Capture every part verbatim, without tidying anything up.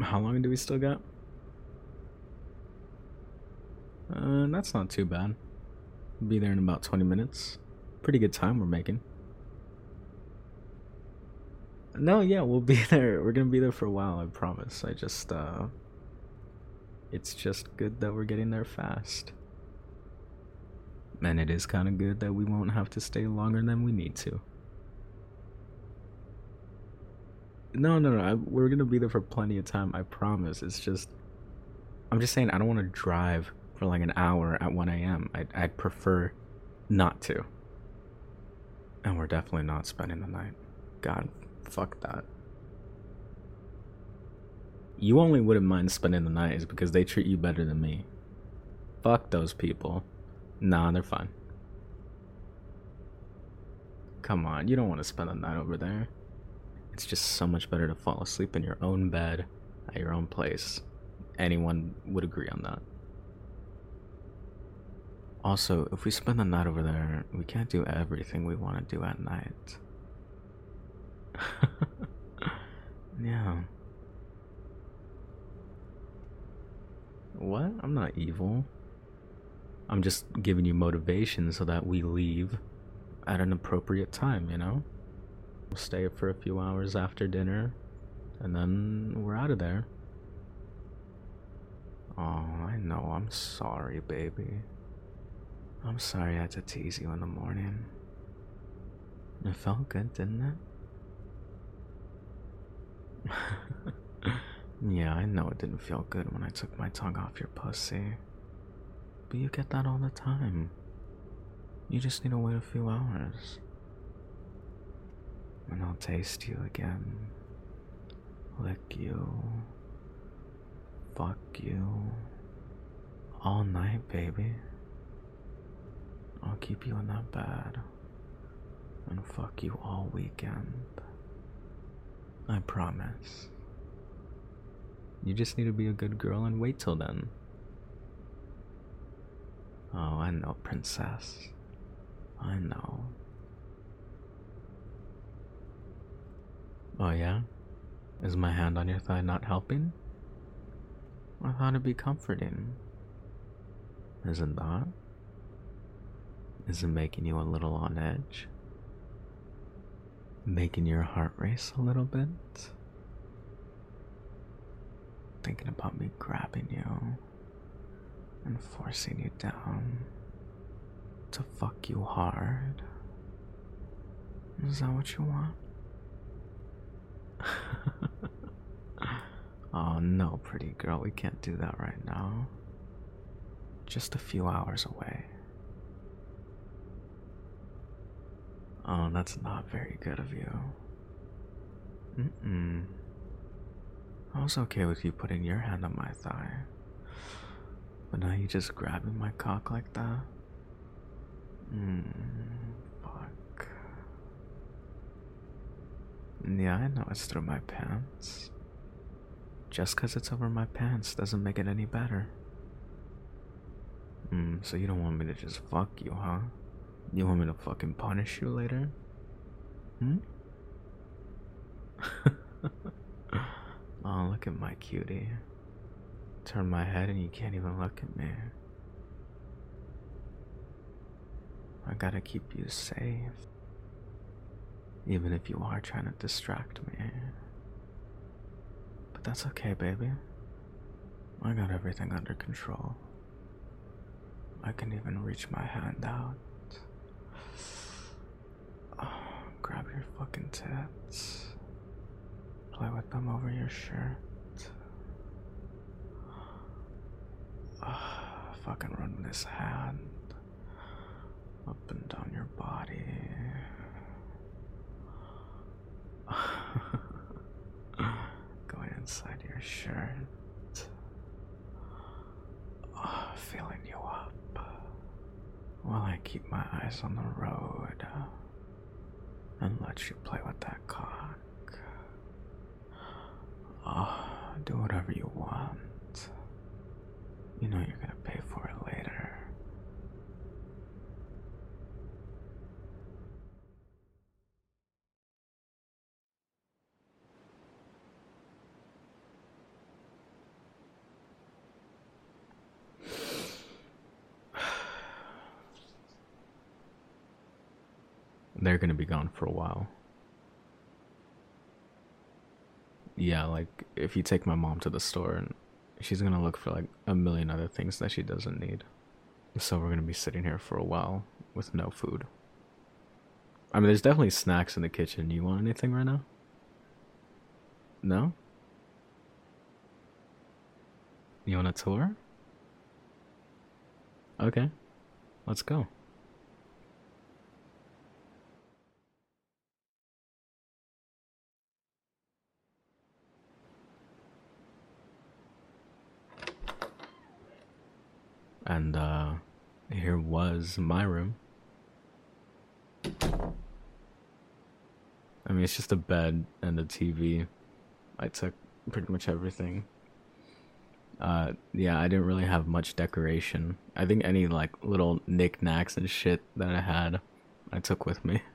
How long do we still got? Uh, that's not too bad. We'll be there in about twenty minutes. Pretty good time we're making. No, yeah, we'll be there. We're gonna be there for a while, I promise. I just, uh... It's just good that we're getting there fast. And it is kind of good that we won't have to stay longer than we need to. No, no, no. I, we're gonna be there for plenty of time, I promise. It's just... I'm just saying, I don't want to drive for like an hour at one a m. I'd, I'd prefer not to. And we're definitely not spending the night. God, fuck that. You only wouldn't mind spending the night is because they treat you better than me. Fuck those people. Nah, they're fine. Come on, you don't want to spend the night over there. It's just so much better to fall asleep in your own bed at your own place. Anyone would agree on that. Also, if we spend the night over there, we can't do everything we want to do at night. Yeah. What? I'm not evil. I'm just giving you motivation so that we leave at an appropriate time, you know? We'll stay for a few hours after dinner, and then we're out of there. Oh, I know. I'm sorry, baby. I'm sorry I had to tease you in the morning. It felt good, didn't it? Yeah, I know it didn't feel good when I took my tongue off your pussy. But you get that all the time. You just need to wait a few hours. And I'll taste you again. Lick you. Fuck you. All night, baby. I'll keep you in that bed. And fuck you all weekend. I promise. You just need to be a good girl and wait till then. Oh, I know, princess. I know. Oh, yeah? Is my hand on your thigh not helping? I thought it'd be comforting. Isn't that? Is it making you a little on edge? Making your heart race a little bit? Thinking about me grabbing you and forcing you down to fuck you hard? Is that what you want? Oh no, pretty girl, we can't do that right now. Just a few hours away. Oh, that's not very good of you. Mm-mm. I was okay with you putting your hand on my thigh. But now you just grabbing my cock like that? Mmm, fuck. Yeah, I know it's through my pants. Just cause it's over my pants doesn't make it any better. Hmm, so you don't want me to just fuck you, huh? You want me to fucking punish you later? Hmm? Oh, look at my cutie. Turn my head and you can't even look at me. I gotta keep you safe. Even if you are trying to distract me. But that's okay, baby. I got everything under control. I can even reach my hand out. Oh, grab your fucking tits. Play with them over your shirt. Oh, fucking run this hand up and down your body. Going inside your shirt. Oh, filling you up while I keep my eyes on the road and let you play with that cock. Oh, do whatever you want. You know you're gonna pay for it later. they're gonna be gone for a while. Yeah, like if you take my mom to the store and she's gonna look for like a million other things that she doesn't need. So we're gonna be sitting here for a while with no food. I mean, there's definitely snacks in the kitchen. You want anything right now? No? You want a tour? Okay, let's go. And uh here was my room. I mean, it's just a bed and a T V. I took pretty much everything. Uh, yeah, I didn't really have much decoration. I think any like little knickknacks and shit that I had, I took with me.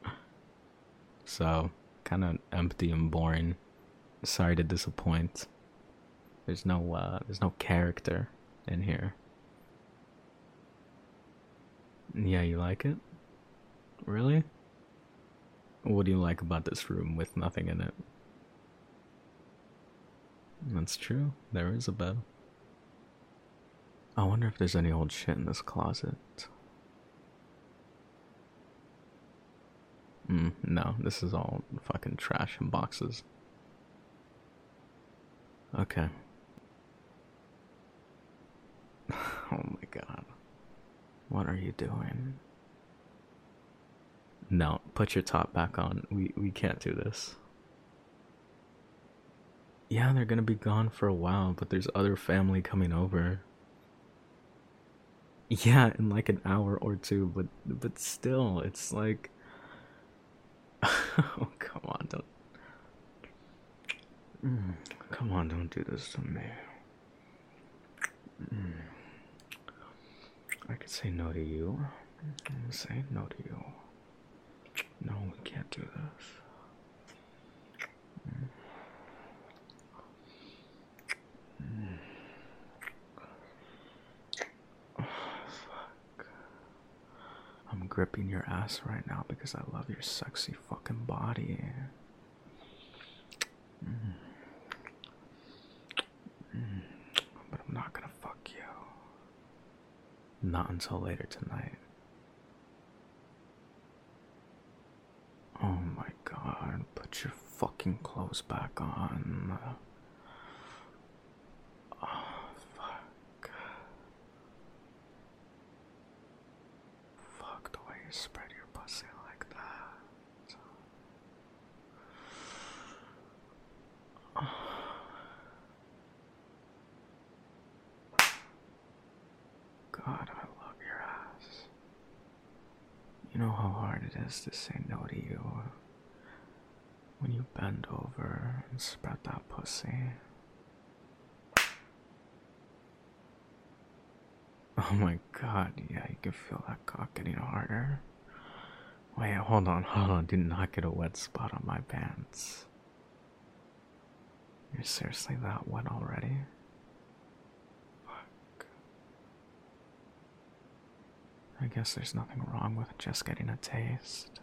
So, kind of empty and boring. Sorry to disappoint. There's no, uh, there's no character in here. Yeah, you like it? Really? What do you like about this room with nothing in it? That's true. There is a bed. I wonder if there's any old shit in this closet. Hmm, no, this is all fucking trash and boxes. Okay. Oh my god. What are you doing? No, put your top back on. We we can't do this. Yeah, they're gonna be gone for a while, but there's other family coming over. Yeah, in like an hour or two, but but still, it's like, oh come on, don't, mm, come on, don't do this to me. Mm. I could say no to you. Say no to you. No, we can't do this. Mm. Mm. Oh, fuck. I'm gripping your ass right now because I love your sexy fucking body. Mm. Mm. But I'm not gonna fuck you. Not until later tonight. Oh my god, put your fucking clothes back on. Oh, fuck. Fuck the way you spread your pussy like that. Oh. God, I love your ass. You know how hard it is to say no to you when you bend over and spread that pussy. Oh my god, yeah, you can feel that cock getting harder. Wait, hold on, hold on, do not get a wet spot on my pants. You're seriously that wet already? Fuck. I guess there's nothing wrong with just getting a taste.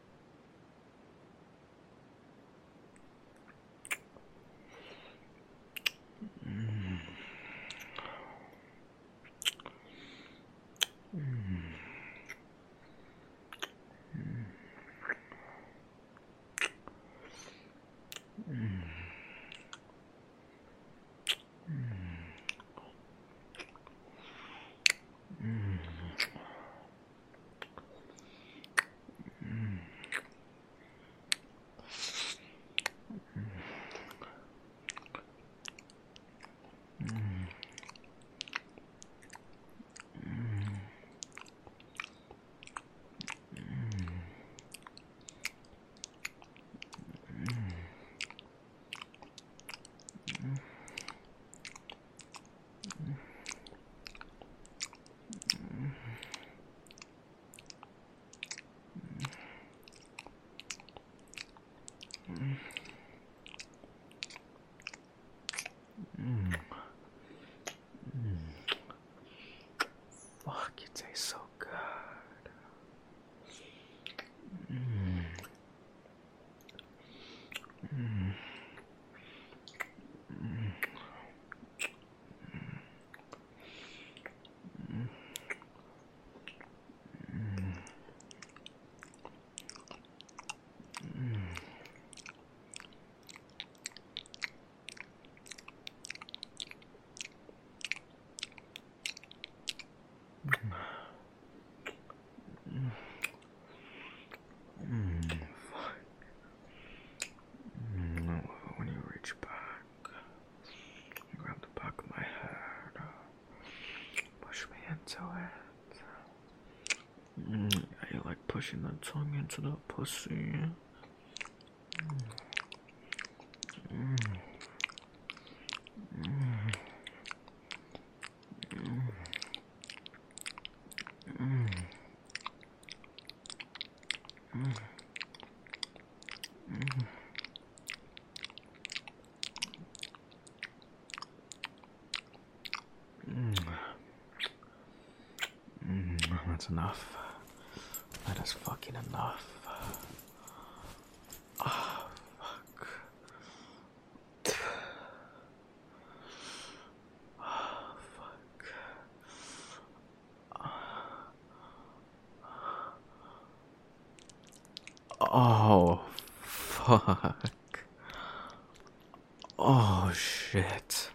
Mm. Mm. Mm. Mm. Mm. pushing that tongue into the pussy. Mm. Mm. Mm. Mm. Mm. Mm. Mm. Mm. That's enough. That is fucking enough. Ah, fuck. Ah, fuck. Oh, fuck. Oh, shit.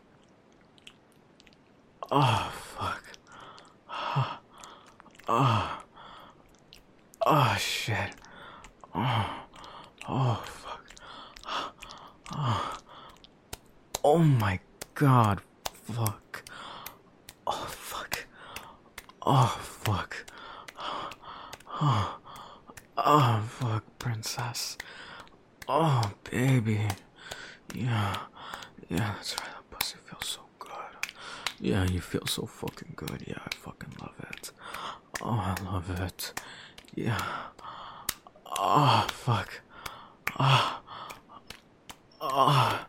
Oh, fuck. Oh, oh, oh shit. Oh, oh, fuck. Oh, oh my god. Fuck. Oh, fuck. Oh, fuck. Oh, oh, fuck, princess. Oh, baby. Yeah. Yeah, that's right. That pussy feels so good. Yeah, you feel so fucking good. Yeah, I fucking love it. Oh, I love it. Yeah. Oh, fuck. Oh. Oh.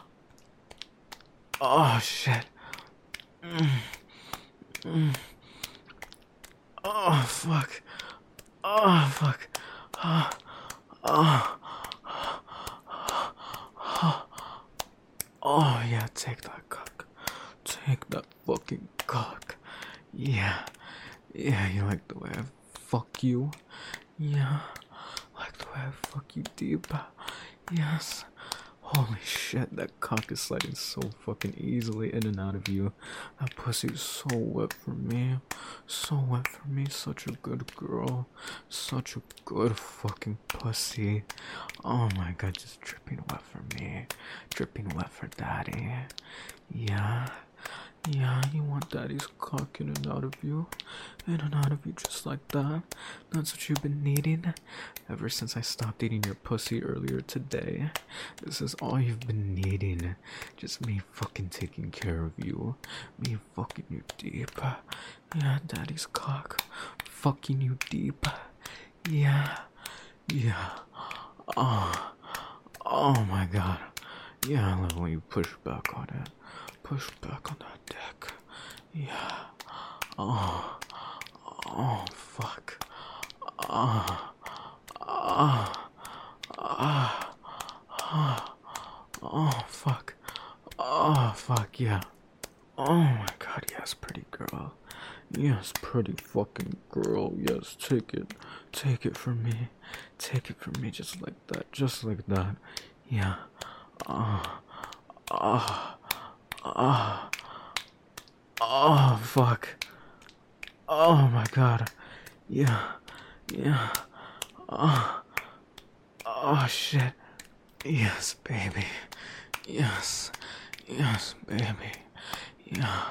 Oh, shit. Mm. Mm. Oh, fuck. Oh, fuck. Oh. Oh. Oh, yeah, take that cock. Take that fucking cock. Yeah. Yeah, you like the way I fuck you? Yeah. Like the way I fuck you deep? Yes. Holy shit, that cock is sliding so fucking easily in and out of you. That pussy is so wet for me. So wet for me. Such a good girl. Such a good fucking pussy. Oh my god, just dripping wet for me. Dripping wet for daddy. Yeah. Yeah, you want daddy's cock in and out of you. In and out of you just like that. That's what you've been needing. Ever since I stopped eating your pussy earlier today. This is all you've been needing. Just me fucking taking care of you. Me fucking you deep. Yeah, daddy's cock. Fucking you deep. Yeah. Yeah. Oh. Oh my god. Yeah, I love when you push back on it. Push back on that dick. Yeah. Oh. Oh, fuck. Ah. Ah. Ah. Ah. Oh, fuck. Oh, fuck, yeah. Oh my god, yes, pretty girl. Yes, pretty fucking girl. Yes, take it. Take it from me. Take it from me just like that. Just like that. Yeah. Ah. Ah. Ah. Oh, fuck. Oh my god. Yeah. Yeah. Oh. Oh, shit. Yes, baby. Yes. Yes, baby. Yeah.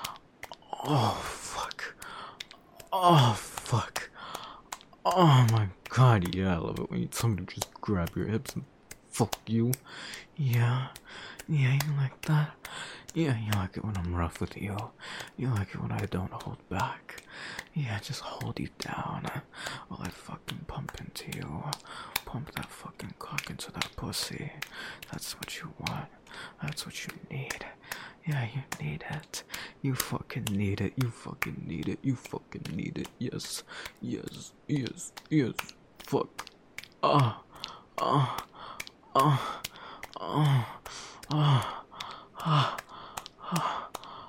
Oh, fuck. Oh, fuck. Oh my god, yeah, I love it when you somebody just grab your hips and fuck you. Yeah. Yeah, you like that? Yeah, you like it when I'm rough with you. You like it when I don't hold back. Yeah, just hold you down while I fucking pump into you. Pump that fucking cock into that pussy. That's what you want. That's what you need. Yeah, you need it. You fucking need it. You fucking need it. You fucking need it. Yes. Yes. Yes. Yes. Fuck. Ah. Ah. Ah. Ah. Ah. Ah. Ah.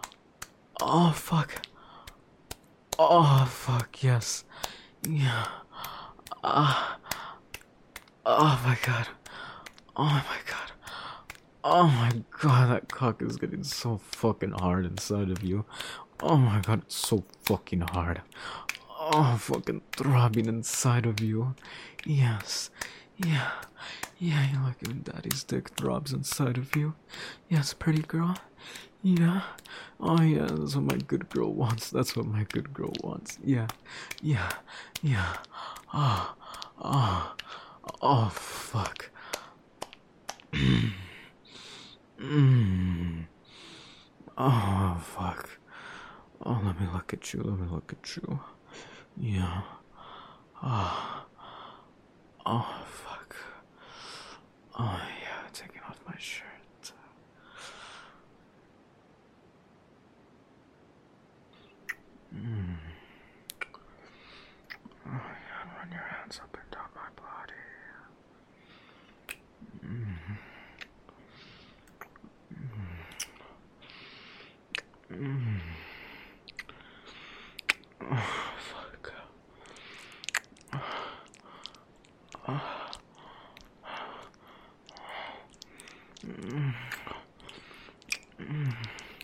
Oh, fuck. Oh, fuck, yes. Yeah. Ah. Oh, my God. Oh, my God. Oh, my God, that cock is getting so fucking hard inside of you. Oh, my God, it's so fucking hard. Oh, fucking throbbing inside of you. Yes. Yeah. Yeah, you like it when daddy's dick throbs inside of you. Yes, pretty girl. Yeah. Oh yeah, that's what my good girl wants. That's what my good girl wants. Yeah. Yeah. Yeah. Oh. Oh. Oh fuck. mm. Oh fuck. Oh, let me look at you. Let me look at you. Yeah. Oh. Oh fuck. Oh yeah, taking off my shirt. Mm. Oh yeah, run your hands up and down my body. Mm. Mm. Mm. Oh fuck. Oh. Mm. Mm.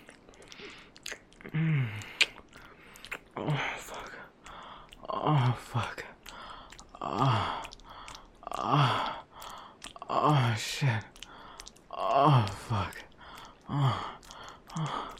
Mm. Oh fuck. Oh fuck. Ah. Ah. Oh shit. Oh fuck. Oh. Oh.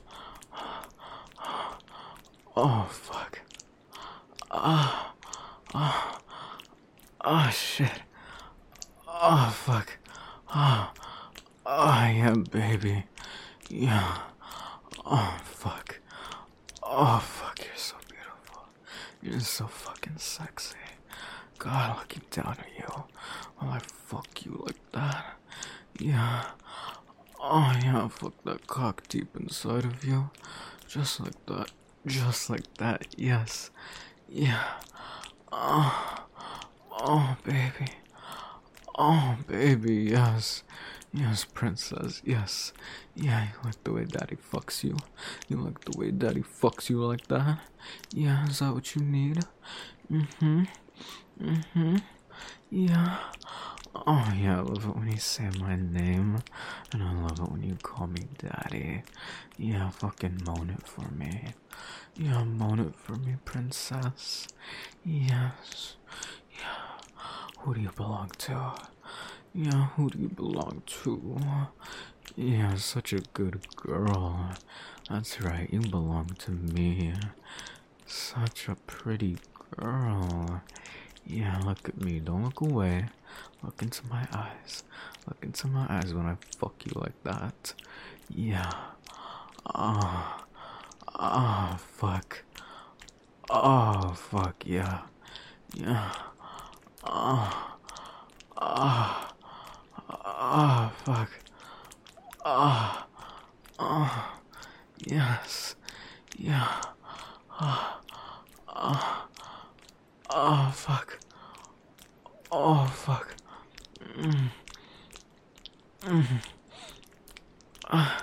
Oh fuck. Ah. Oh. Oh shit. Oh fuck. Oh. Oh yeah, baby. Yeah. Oh fuck. Oh fuck, you're so beautiful. You're so fucking sexy. God, looking down at you while I fuck you like that. Yeah. Oh yeah, fuck that cock deep inside of you. Just like that. Just like that, yes. Yeah. Oh. Oh, baby. Oh, baby, yes. Yes, princess, yes. Yeah, you like the way daddy fucks you. You like the way daddy fucks you like that? Yeah, is that what you need? Mm-hmm. Mm-hmm. Yeah. Oh, yeah, I love it when you say my name. And I love it when you call me daddy. Yeah, fucking moan it for me. Yeah, moan it for me, princess. Yes. Yeah. Who do you belong to? Yeah, who do you belong to? Yeah, such a good girl. That's right, you belong to me. Such a pretty girl. Yeah, look at me. Don't look away. Look into my eyes. Look into my eyes when I fuck you like that. Yeah. Ah. Oh. Ah, oh, fuck. Oh, fuck, yeah. Yeah. Ah. Oh. Ah. Oh. Ah, oh, fuck. Ah. Oh. Oh. Yes. Yeah. Ah. Ah. Oh, fuck. Oh, fuck. Mm. Mm. Ah.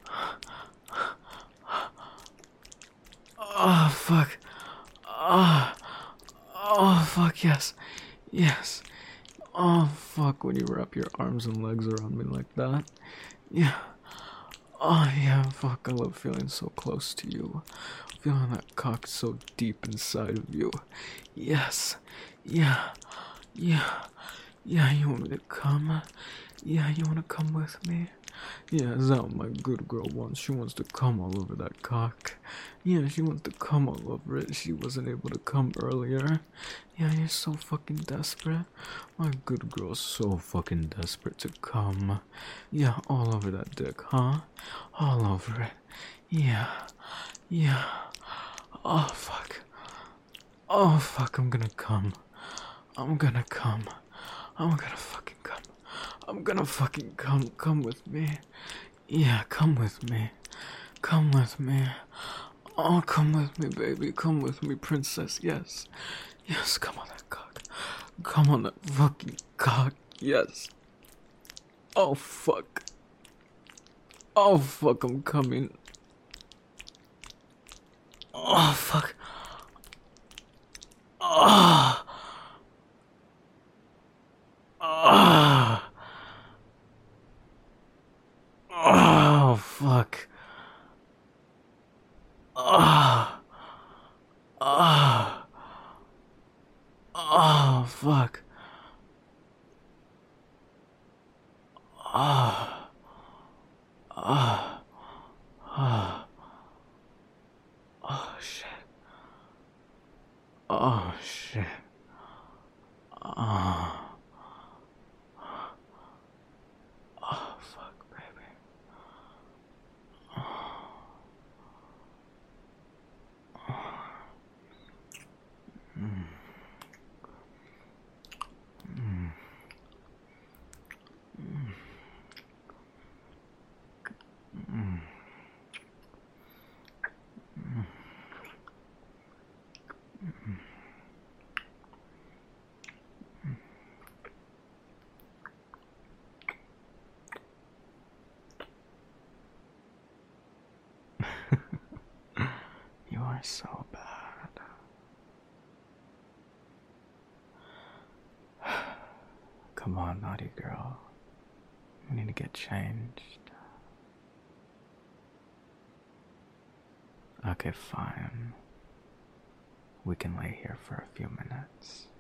Oh, fuck. Ah. Oh, fuck, yes. Yes. Oh, fuck, when you wrap your arms and legs around me like that. Yeah. Oh, yeah, fuck, I love feeling so close to you. Feeling that cock so deep inside of you. Yes. Yeah. Yeah. Yeah, you want me to come? Yeah, you want to come with me? Yeah, is that what my good girl wants? She wants to come all over that cock. Yeah, she wants to come all over it. She wasn't able to come earlier. Yeah, you're so fucking desperate. My good girl's so fucking desperate to come. Yeah, all over that dick, huh? All over it. Yeah. Yeah. Oh, fuck. Oh, fuck, I'm gonna come. I'm gonna come. I'm gonna fucking come. I'm gonna fucking come. Come with me. Yeah, come with me. Come with me. Oh, come with me, baby. Come with me, princess. Yes. Yes, come on that cock. Come on that fucking cock. Yes. Oh, fuck. Oh, fuck, I'm coming. Oh, fuck. Ah. Ah. Oh, fuck. Ah. Ah. Oh, fuck. Ah. Ah. Oh, oh shit. Oh shit. Oh. Oh fuck, baby. Oh. Mm. Mm. Mm. Mm. Mm. You are so bad. Come on, naughty girl. We need to get changed. Okay, fine. We can lay here for a few minutes.